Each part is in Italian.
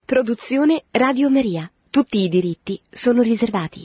Produzione Radio Maria. Tutti i diritti sono riservati.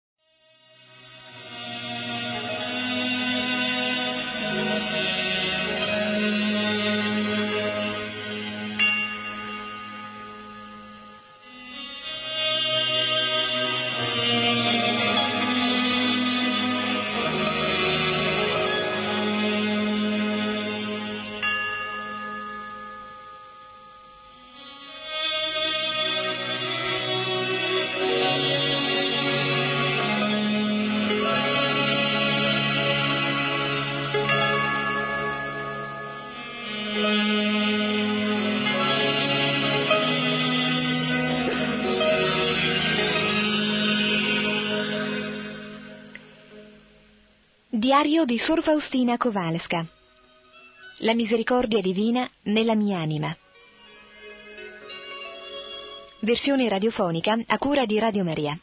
Diario di Sor Faustina Kowalska. La misericordia divina nella mia anima. Versione radiofonica a cura di Radio Maria.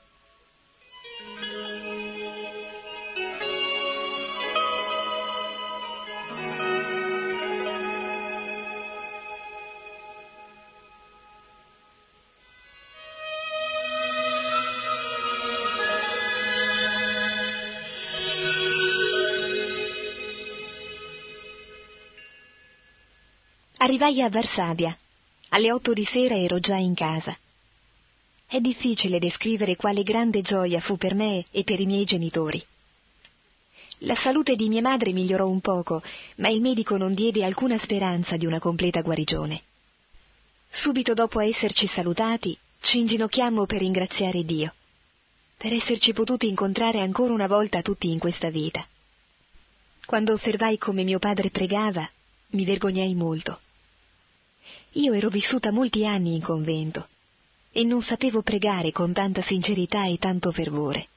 Arrivai a Varsavia. Alle 8 di sera ero già in casa. È difficile descrivere quale grande gioia fu per me e per i miei genitori. La salute di mia madre migliorò un poco, ma il medico non diede alcuna speranza di una completa guarigione. Subito dopo esserci salutati, ci inginocchiammo per ringraziare Dio, per esserci potuti incontrare ancora una volta tutti in questa vita. Quando osservai come mio padre pregava, mi vergognai molto. Io ero vissuta molti anni in convento e non sapevo pregare con tanta sincerità e tanto fervore.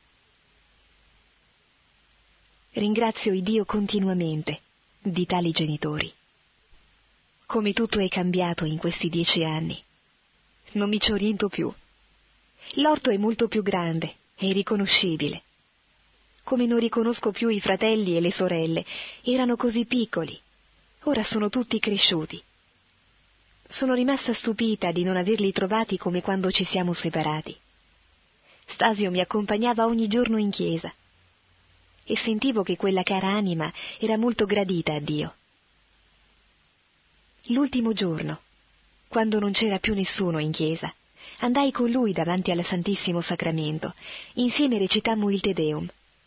Ringrazio il Dio continuamente di tali genitori. Come tutto è cambiato in questi 10 anni. Non mi ci oriento più. L'orto è molto più grande e irriconoscibile. Come non riconosco più i fratelli e le sorelle, erano così piccoli. Ora sono tutti cresciuti. Sono rimasta stupita di non averli trovati come quando ci siamo separati. Stasio mi accompagnava ogni giorno in chiesa e sentivo che quella cara anima era molto gradita a Dio. L'ultimo giorno, quando non c'era più nessuno in chiesa, andai con lui davanti al Santissimo Sacramento. Insieme recitammo il Te Deum.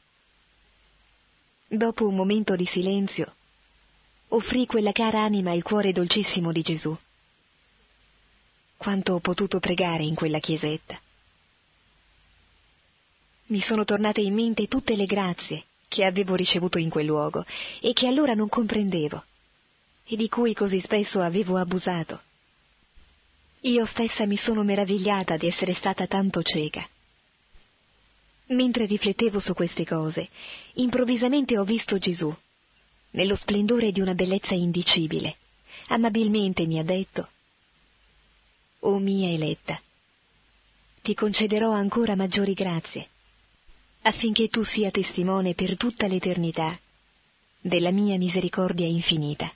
Dopo un momento di silenzio, offrì quella cara anima il cuore dolcissimo di Gesù. Quanto ho potuto pregare in quella chiesetta. Mi sono tornate in mente tutte le grazie che avevo ricevuto in quel luogo e che allora non comprendevo e di cui così spesso avevo abusato. Io stessa mi sono meravigliata di essere stata tanto cieca. Mentre riflettevo su queste cose, improvvisamente ho visto Gesù, nello splendore di una bellezza indicibile. Amabilmente mi ha detto: «O mia eletta, ti concederò ancora maggiori grazie, affinché tu sia testimone per tutta l'eternità della mia misericordia infinita».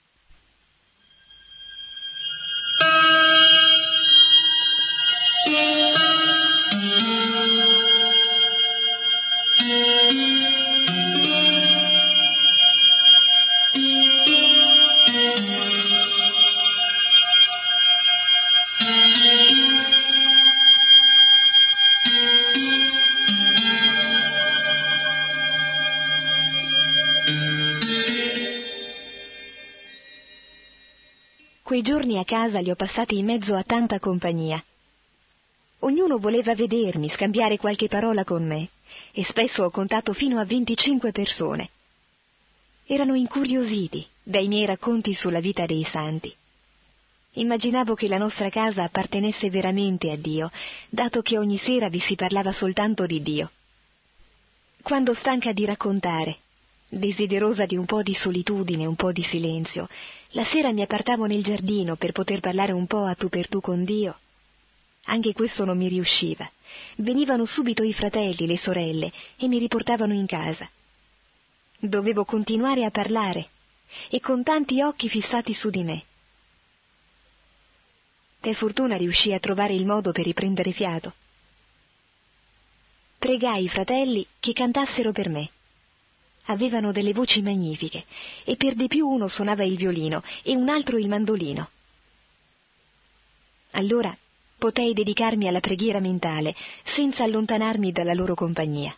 Quei giorni a casa li ho passati in mezzo a tanta compagnia. Ognuno voleva vedermi, scambiare qualche parola con me, e spesso ho contato fino a 25 persone. Erano incuriositi dai miei racconti sulla vita dei santi. Immaginavo che la nostra casa appartenesse veramente a Dio, dato che ogni sera vi si parlava soltanto di Dio. Quando stanca di raccontare, desiderosa di un po' di solitudine, un po' di silenzio, la sera mi appartavo nel giardino per poter parlare un po' a tu per tu con Dio. Anche questo non mi riusciva. Venivano subito i fratelli, le sorelle, e mi riportavano in casa. Dovevo continuare a parlare, e con tanti occhi fissati su di me. Per fortuna riuscii a trovare il modo per riprendere fiato. Pregai i fratelli che cantassero per me. Avevano delle voci magnifiche e per di più uno suonava il violino e un altro il mandolino. Allora potei dedicarmi alla preghiera mentale senza allontanarmi dalla loro compagnia.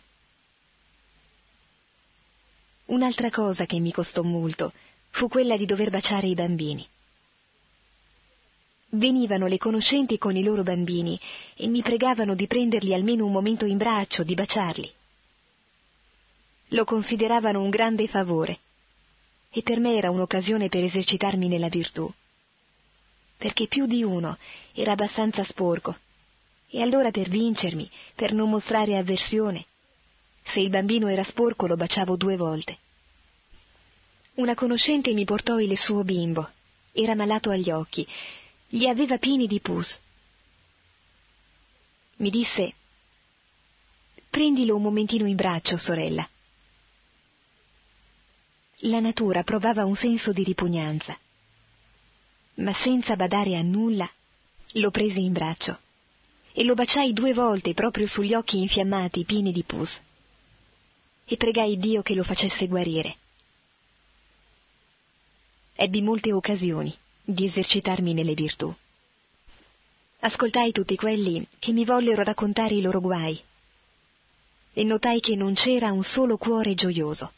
Un'altra cosa che mi costò molto fu quella di dover baciare i bambini. Venivano le conoscenti con i loro bambini e mi pregavano di prenderli almeno un momento in braccio, di baciarli. Lo consideravano un grande favore e per me era un'occasione per esercitarmi nella virtù, perché più di uno era abbastanza sporco e allora per vincermi, per non mostrare avversione, se il bambino era sporco lo baciavo 2 volte. Una conoscente mi portò il suo bimbo, era malato agli occhi, li aveva pieni di pus. Mi disse: «Prendilo un momentino in braccio, sorella». La natura provava un senso di ripugnanza, ma senza badare a nulla lo presi in braccio e lo baciai 2 volte proprio sugli occhi infiammati pieni di pus e pregai Dio che lo facesse guarire. Ebbi molte occasioni di esercitarmi nelle virtù. Ascoltai tutti quelli che mi vollero raccontare i loro guai e notai che non c'era un solo cuore gioioso.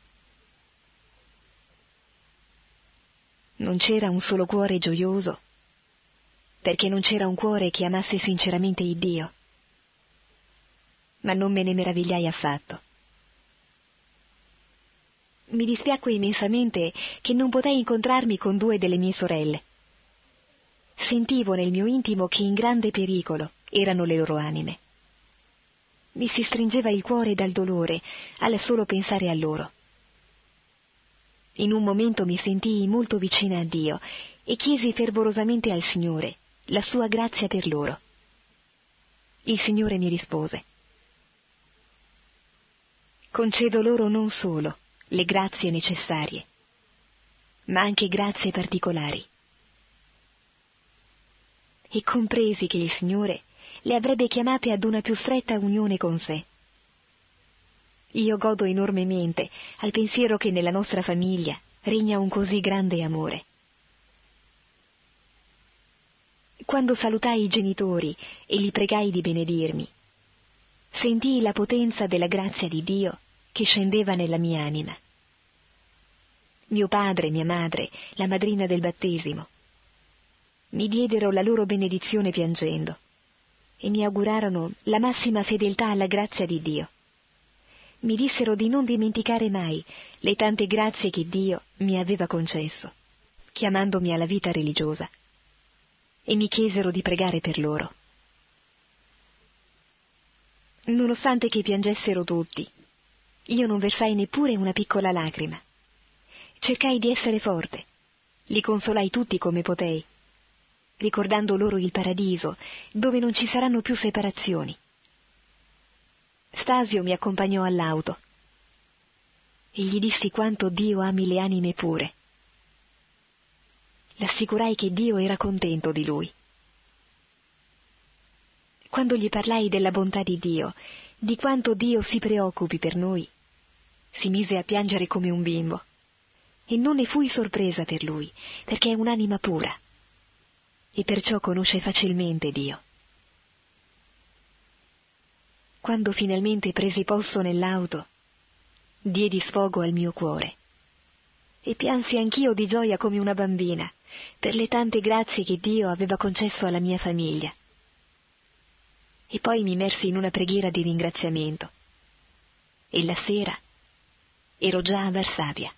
Non c'era un solo cuore gioioso perché non c'era un cuore che amasse sinceramente il Dio. Ma non me ne meravigliai affatto. Mi dispiacque immensamente che non potei incontrarmi con 2 delle mie sorelle. Sentivo nel mio intimo che in grande pericolo erano le loro anime. Mi si stringeva il cuore dal dolore al solo pensare a loro. In un momento mi sentii molto vicina a Dio e chiesi fervorosamente al Signore la sua grazia per loro. Il Signore mi rispose: «Concedo loro non solo le grazie necessarie, ma anche grazie particolari». E compresi che il Signore le avrebbe chiamate ad una più stretta unione con sé. Io godo enormemente al pensiero che nella nostra famiglia regna un così grande amore. Quando salutai i genitori e li pregai di benedirmi, sentii la potenza della grazia di Dio che scendeva nella mia anima. Mio padre, mia madre, la madrina del battesimo, mi diedero la loro benedizione piangendo e mi augurarono la massima fedeltà alla grazia di Dio. Mi dissero di non dimenticare mai le tante grazie che Dio mi aveva concesso, chiamandomi alla vita religiosa, e mi chiesero di pregare per loro. Nonostante che piangessero tutti, io non versai neppure una piccola lacrima. Cercai di essere forte, li consolai tutti come potei, ricordando loro il paradiso, dove non ci saranno più separazioni. Stasio mi accompagnò all'auto e gli dissi quanto Dio ami le anime pure. L'assicurai che Dio era contento di lui. Quando gli parlai della bontà di Dio, di quanto Dio si preoccupi per noi, si mise a piangere come un bimbo, e non ne fui sorpresa per lui, perché è un'anima pura, e perciò conosce facilmente Dio. Quando finalmente presi posto nell'auto, diedi sfogo al mio cuore, e piansi anch'io di gioia come una bambina, per le tante grazie che Dio aveva concesso alla mia famiglia. E poi mi immersi in una preghiera di ringraziamento, e la sera ero già a Varsavia.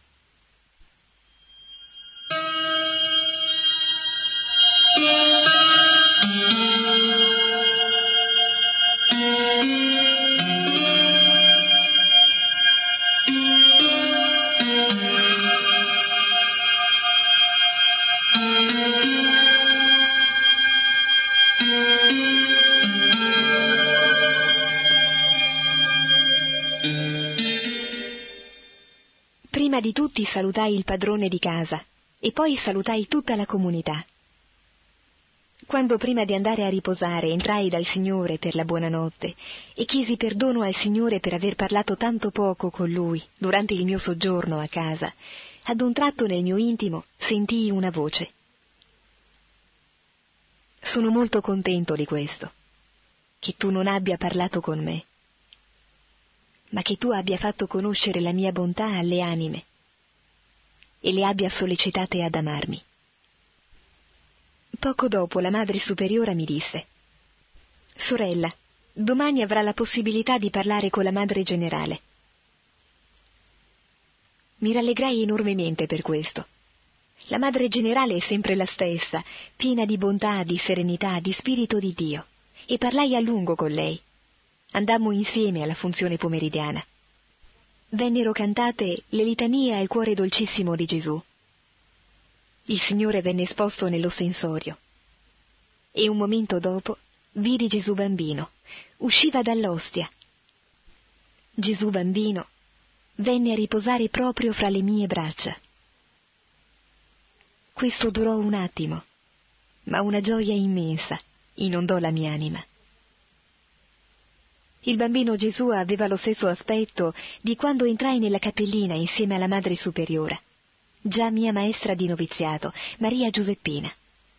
Prima di tutti salutai il padrone di casa e poi salutai tutta la comunità. Quando prima di andare a riposare entrai dal Signore per la buonanotte e chiesi perdono al Signore per aver parlato tanto poco con Lui durante il mio soggiorno a casa, ad un tratto nel mio intimo sentii una voce. Sono molto contento di questo, che tu non abbia parlato con me, ma che tu abbia fatto conoscere la mia bontà alle anime e le abbia sollecitate ad amarmi. Poco dopo la Madre Superiora mi disse: «Sorella, domani avrà la possibilità di parlare con la Madre Generale». Mi rallegrai enormemente per questo. La Madre Generale è sempre la stessa, piena di bontà, di serenità, di spirito di Dio, e parlai a lungo con lei. Andammo insieme alla funzione pomeridiana. Vennero cantate le litanie al cuore dolcissimo di Gesù. Il Signore venne esposto nell'ossensorio e un momento dopo vidi Gesù bambino, usciva dall'ostia. Gesù bambino venne a riposare proprio fra le mie braccia. Questo durò un attimo, ma una gioia immensa inondò la mia anima. Il bambino Gesù aveva lo stesso aspetto di quando entrai nella cappellina insieme alla Madre Superiora, già mia maestra di noviziato, Maria Giuseppina.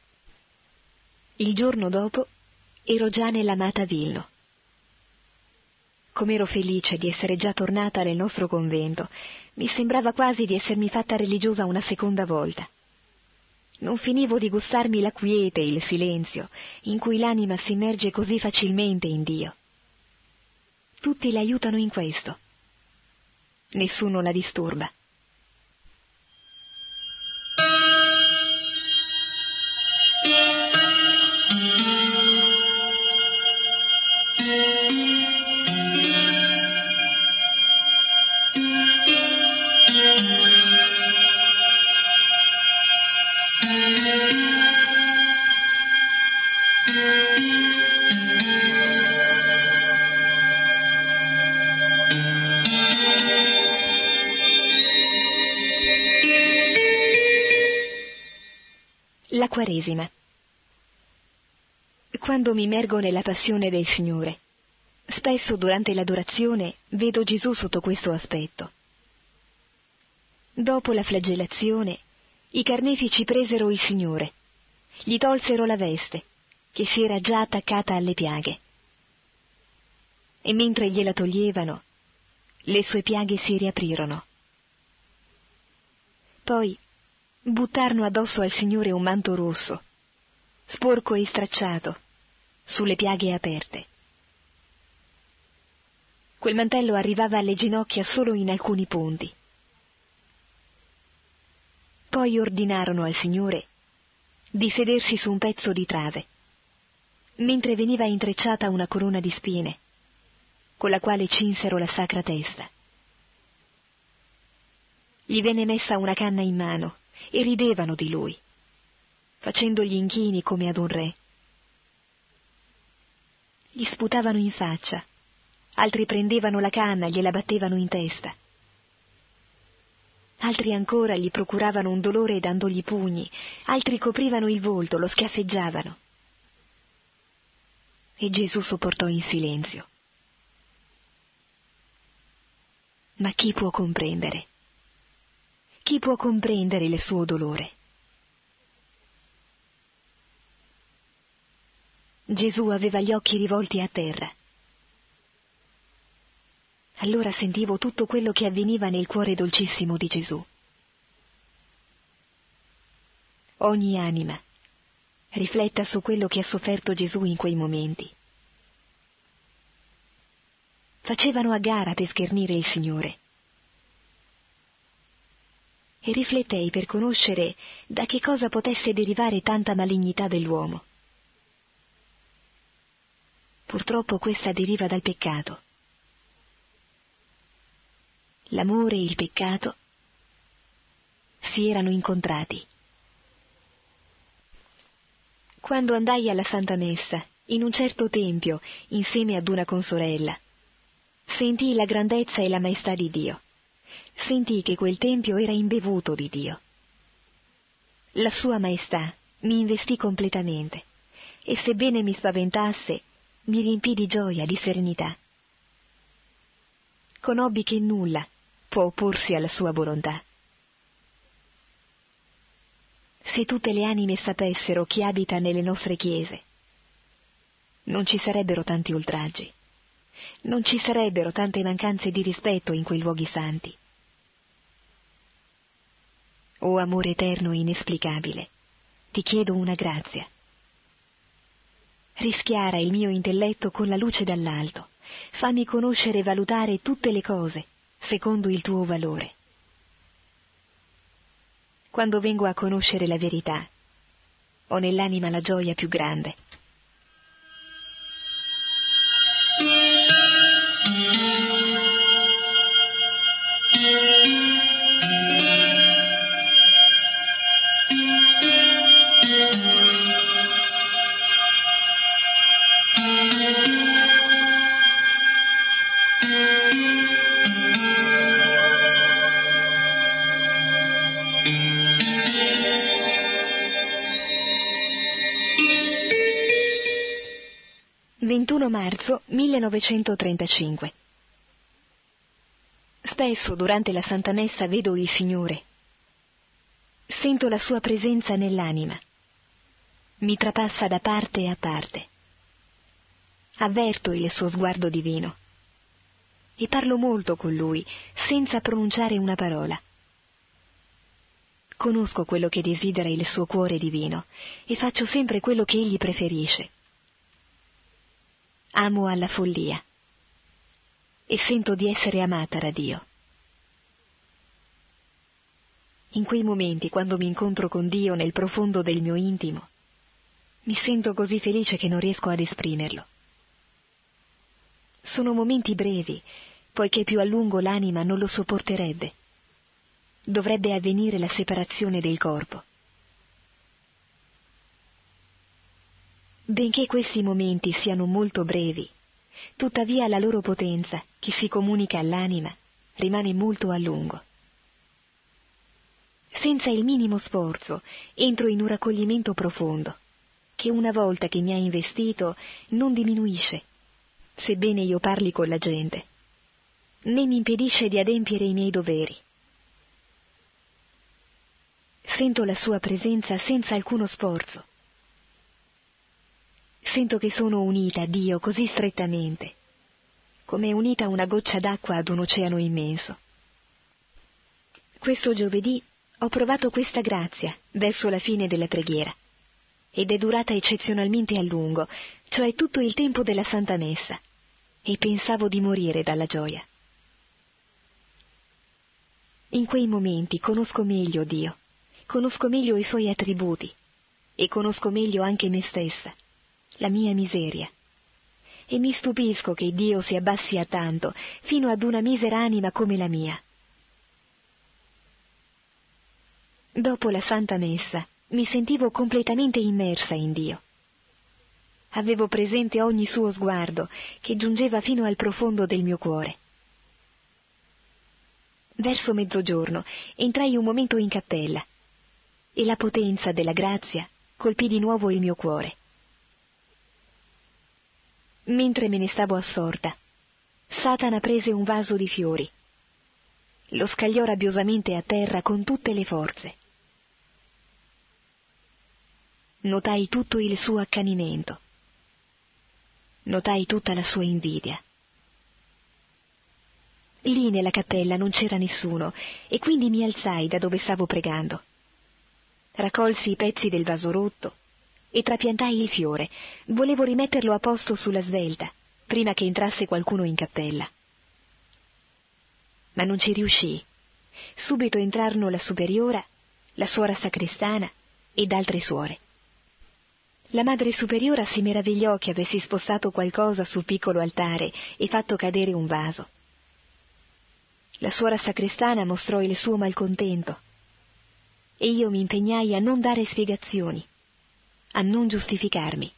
Il giorno dopo ero già nell'amata Vilno. Com'ero felice di essere già tornata nel nostro convento, mi sembrava quasi di essermi fatta religiosa una seconda volta. Non finivo di gustarmi la quiete e il silenzio in cui l'anima si immerge così facilmente in Dio. Tutti le aiutano in questo. Nessuno la disturba. La Quaresima. Quando mi immergo nella passione del Signore, spesso durante l'adorazione vedo Gesù sotto questo aspetto. Dopo la flagellazione, i carnefici presero il Signore, gli tolsero la veste, che si era già attaccata alle piaghe. E mentre gliela toglievano, le sue piaghe si riaprirono. Poi buttarono addosso al Signore un manto rosso, sporco e stracciato, sulle piaghe aperte. Quel mantello arrivava alle ginocchia solo in alcuni punti. Poi ordinarono al Signore di sedersi su un pezzo di trave, mentre veniva intrecciata una corona di spine, con la quale cinsero la sacra testa. Gli venne messa una canna in mano e ridevano di lui, facendogli inchini come ad un re. Gli sputavano in faccia, altri prendevano la canna e gliela battevano in testa. Altri ancora gli procuravano un dolore dandogli pugni, altri coprivano il volto, lo schiaffeggiavano. E Gesù sopportò in silenzio. Ma chi può comprendere? Chi può comprendere il suo dolore? Gesù aveva gli occhi rivolti a terra. Allora sentivo tutto quello che avveniva nel cuore dolcissimo di Gesù. Ogni anima rifletta su quello che ha sofferto Gesù in quei momenti. Facevano a gara per schernire il Signore. E riflettei per conoscere da che cosa potesse derivare tanta malignità dell'uomo. Purtroppo questa deriva dal peccato. L'amore e il peccato si erano incontrati. Quando andai alla Santa Messa, in un certo tempio, insieme ad una consorella, sentii la grandezza e la maestà di Dio. Sentii che quel tempio era imbevuto di Dio. La sua maestà mi investì completamente, e sebbene mi spaventasse, mi riempì di gioia, di serenità. Conobbi che nulla può opporsi alla sua volontà. Se tutte le anime sapessero chi abita nelle nostre chiese, non ci sarebbero tanti oltraggi, non ci sarebbero tante mancanze di rispetto in quei luoghi santi. O amore eterno e inesplicabile, ti chiedo una grazia. Rischiara il mio intelletto con la luce dall'alto, fammi conoscere e valutare tutte le cose secondo il tuo valore. Quando vengo a conoscere la verità, ho nell'anima la gioia più grande. Marzo 1935. Spesso durante la Santa Messa vedo il Signore. Sento la sua presenza nell'anima. Mi trapassa da parte a parte. Avverto il suo sguardo divino. E parlo molto con Lui, senza pronunciare una parola. Conosco quello che desidera il suo cuore divino e faccio sempre quello che Egli preferisce. Amo alla follia e sento di essere amata da Dio. In quei momenti, quando mi incontro con Dio nel profondo del mio intimo, mi sento così felice che non riesco ad esprimerlo. Sono momenti brevi, poiché più a lungo l'anima non lo sopporterebbe. Dovrebbe avvenire la separazione del corpo. Benché questi momenti siano molto brevi, tuttavia la loro potenza, che si comunica all'anima, rimane molto a lungo. Senza il minimo sforzo entro in un raccoglimento profondo, che una volta che mi ha investito non diminuisce, sebbene io parli con la gente, né mi impedisce di adempiere i miei doveri. Sento la sua presenza senza alcuno sforzo. Sento che sono unita a Dio così strettamente, come è unita una goccia d'acqua ad un oceano immenso. Questo giovedì ho provato questa grazia verso la fine della preghiera, ed è durata eccezionalmente a lungo, cioè tutto il tempo della Santa Messa, e pensavo di morire dalla gioia. In quei momenti conosco meglio Dio, conosco meglio i Suoi attributi, e conosco meglio anche me stessa, la mia miseria, e mi stupisco che Dio si abbassi a tanto fino ad una misera anima come la mia. Dopo la Santa Messa mi sentivo completamente immersa in Dio. Avevo presente ogni suo sguardo che giungeva fino al profondo del mio cuore. Verso mezzogiorno entrai un momento in cappella e la potenza della grazia colpì di nuovo il mio cuore. Mentre me ne stavo assorta, Satana prese un vaso di fiori, lo scagliò rabbiosamente a terra con tutte le forze. Notai tutto il suo accanimento, notai tutta la sua invidia. Lì nella cappella non c'era nessuno e quindi mi alzai da dove stavo pregando. Raccolsi i pezzi del vaso rotto e trapiantai il fiore. Volevo rimetterlo a posto sulla svelta, prima che entrasse qualcuno in cappella. Ma non ci riuscii. Subito entrarono la superiora, la suora sacrestana ed altre suore. La madre superiora si meravigliò che avessi spostato qualcosa sul piccolo altare e fatto cadere un vaso. La suora sacrestana mostrò il suo malcontento e io mi impegnai a non dare spiegazioni, a non giustificarmi.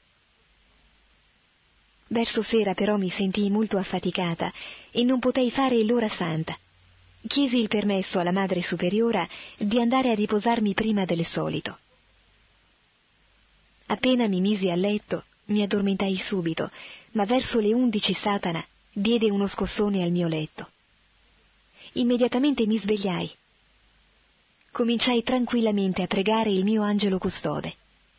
Verso sera però mi sentii molto affaticata e non potei fare l'ora santa. Chiesi il permesso alla madre superiora di andare a riposarmi prima del solito. Appena mi misi a letto, mi addormentai subito, ma verso le 11 Satana diede uno scossone al mio letto. Immediatamente mi svegliai. Cominciai tranquillamente a pregare il mio angelo custode.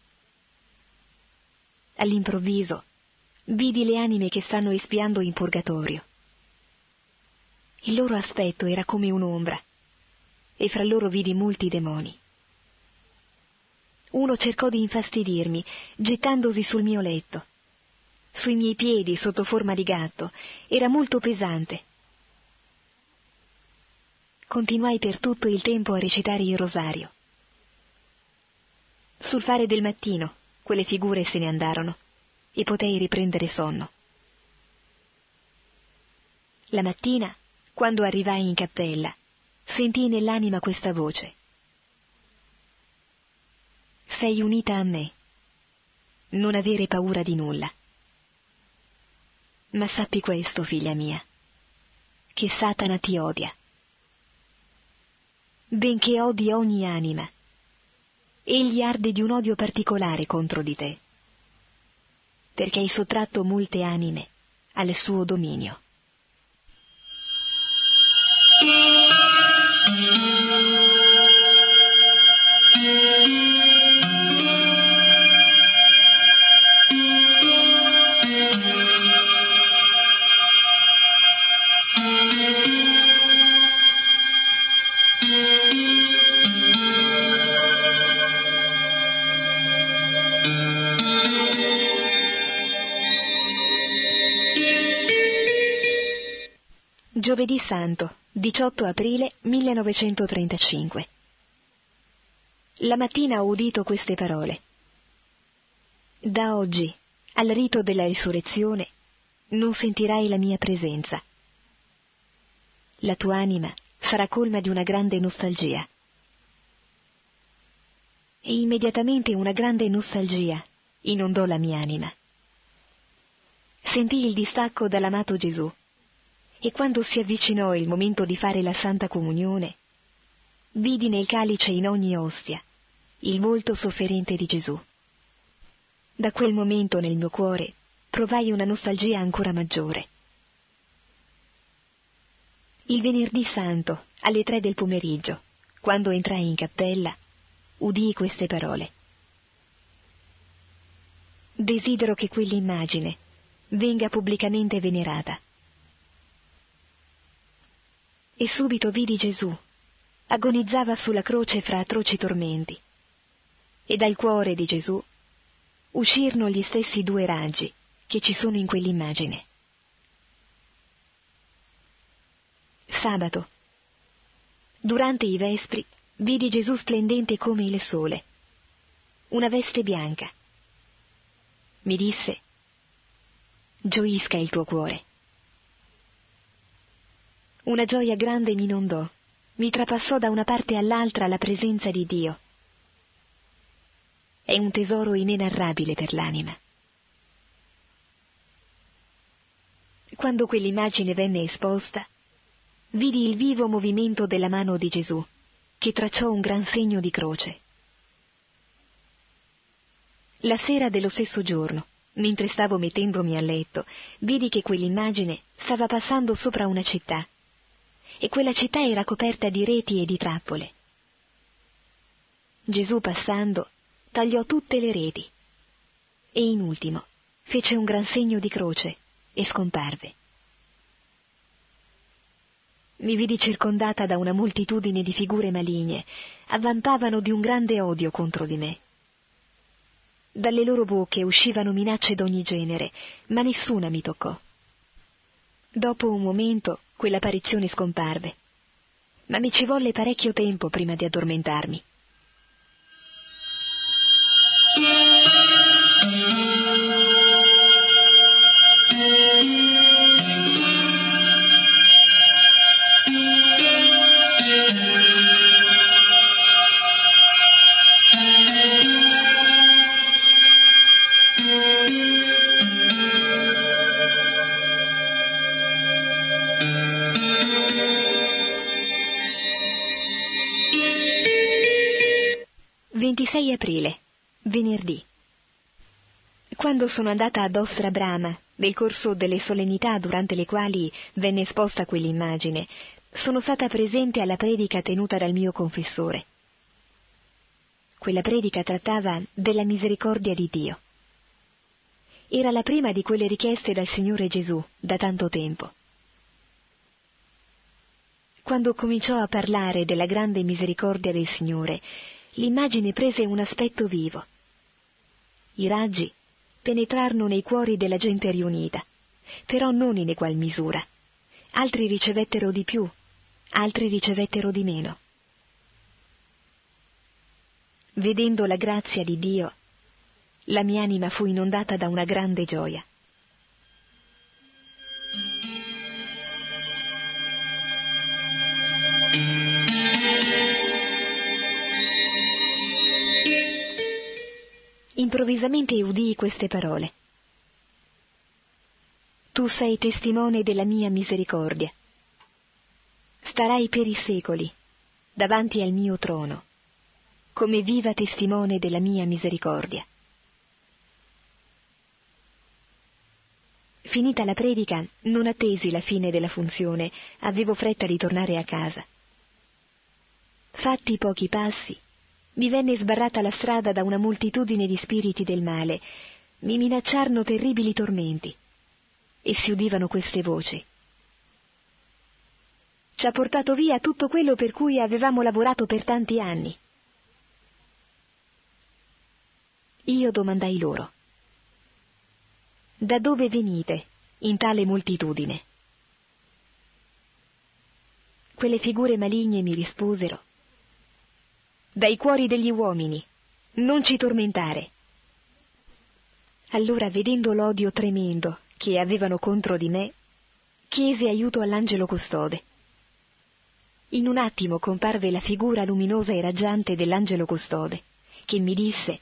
All'improvviso vidi le anime che stanno espiando in purgatorio. Il loro aspetto era come un'ombra, e fra loro vidi molti demoni. Uno cercò di infastidirmi, gettandosi sul mio letto. Sui miei piedi, sotto forma di gatto, era molto pesante. Continuai per tutto il tempo a recitare il rosario. Sul fare del mattino, quelle figure se ne andarono, e potei riprendere sonno. La mattina, quando arrivai in cappella, sentii nell'anima questa voce. Sei unita a me. Non avere paura di nulla. Ma sappi questo, figlia mia, che Satana ti odia. Benché odi ogni anima, egli arde di un odio particolare contro di te, perché hai sottratto molte anime al suo dominio. Giovedì Santo, 18 aprile 1935. La mattina ho udito queste parole. Da oggi, al rito della risurrezione, non sentirai la mia presenza. La tua anima sarà colma di una grande nostalgia. E immediatamente una grande nostalgia inondò la mia anima. Sentii il distacco dall'amato Gesù. E quando si avvicinò il momento di fare la Santa Comunione, vidi nel calice in ogni ostia il volto sofferente di Gesù. Da quel momento nel mio cuore provai una nostalgia ancora maggiore. Il venerdì santo, alle 3 del pomeriggio, quando entrai in cappella, udii queste parole. Desidero che quell'immagine venga pubblicamente venerata. E subito vidi Gesù, agonizzava sulla croce fra atroci tormenti, e dal cuore di Gesù uscirono gli stessi 2 raggi che ci sono in quell'immagine. Sabato. Durante i vespri vidi Gesù splendente come il sole, una veste bianca. Mi disse: gioisca il tuo cuore. Una gioia grande mi inondò, mi trapassò da una parte all'altra la presenza di Dio. È un tesoro inenarrabile per l'anima. Quando quell'immagine venne esposta, vidi il vivo movimento della mano di Gesù, che tracciò un gran segno di croce. La sera dello stesso giorno, mentre stavo mettendomi a letto, vidi che quell'immagine stava passando sopra una città, e quella città era coperta di reti e di trappole. Gesù, passando, tagliò tutte le reti e in ultimo fece un gran segno di croce e scomparve. Mi vidi circondata da una moltitudine di figure maligne, avvampavano di un grande odio contro di me. Dalle loro bocche uscivano minacce d'ogni genere, ma nessuna mi toccò. Dopo un momento quell'apparizione scomparve, ma mi ci volle parecchio tempo prima di addormentarmi. «26 aprile, venerdì. Quando sono andata ad Ostra Brama, nel corso delle solennità durante le quali venne esposta quell'immagine, sono stata presente alla predica tenuta dal mio confessore. Quella predica trattava della misericordia di Dio. Era la prima di quelle richieste dal Signore Gesù da tanto tempo. Quando cominciò a parlare della grande misericordia del Signore, l'immagine prese un aspetto vivo. I raggi penetrarono nei cuori della gente riunita, però non in egual misura. Altri ricevettero di più, altri ricevettero di meno. Vedendo la grazia di Dio, la mia anima fu inondata da una grande gioia. Improvvisamente udii queste parole. Tu sei testimone della mia misericordia. Starai per i secoli davanti al mio trono, come viva testimone della mia misericordia. Finita la predica, non attesi la fine della funzione, avevo fretta di tornare a casa. Fatti pochi passi, mi venne sbarrata la strada da una moltitudine di spiriti del male, mi minacciarono terribili tormenti, e si udivano queste voci. Ci ha portato via tutto quello per cui avevamo lavorato per tanti anni. Io domandai loro: da dove venite in tale moltitudine? Quelle figure maligne mi risposero: dai cuori degli uomini, non ci tormentare. Allora, vedendo l'odio tremendo che avevano contro di me, chiesi aiuto all'angelo custode. In un attimo comparve la figura luminosa e raggiante dell'angelo custode, che mi disse: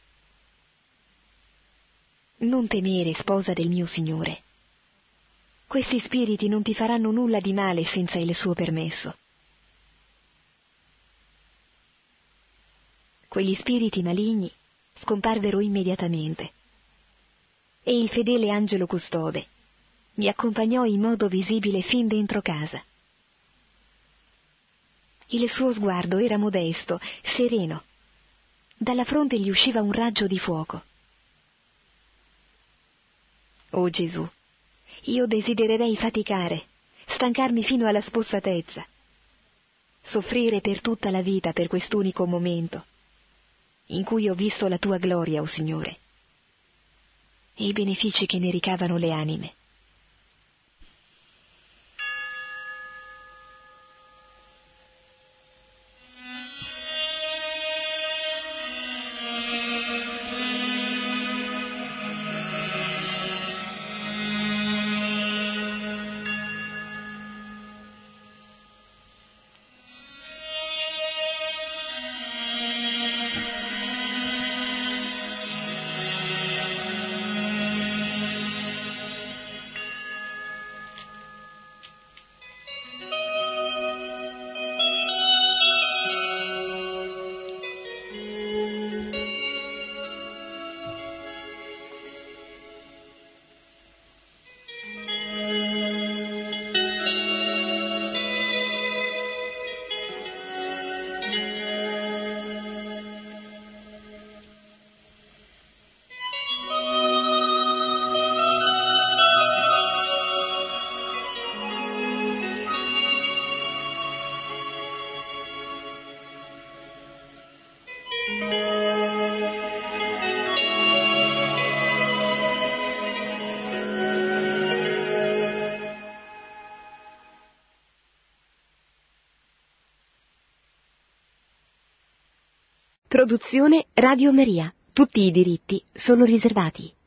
non temere, sposa del mio Signore. Questi spiriti non ti faranno nulla di male senza il suo permesso. Quegli spiriti maligni scomparvero immediatamente, e il fedele angelo custode mi accompagnò in modo visibile fin dentro casa. Il suo sguardo era modesto, sereno. Dalla fronte gli usciva un raggio di fuoco. Oh Gesù, io desidererei faticare, stancarmi fino alla spossatezza, soffrire per tutta la vita per quest'unico momento in cui ho visto la tua gloria, o Signore, e i benefici che ne ricavano le anime. Produzione Radio Maria. Tutti i diritti sono riservati.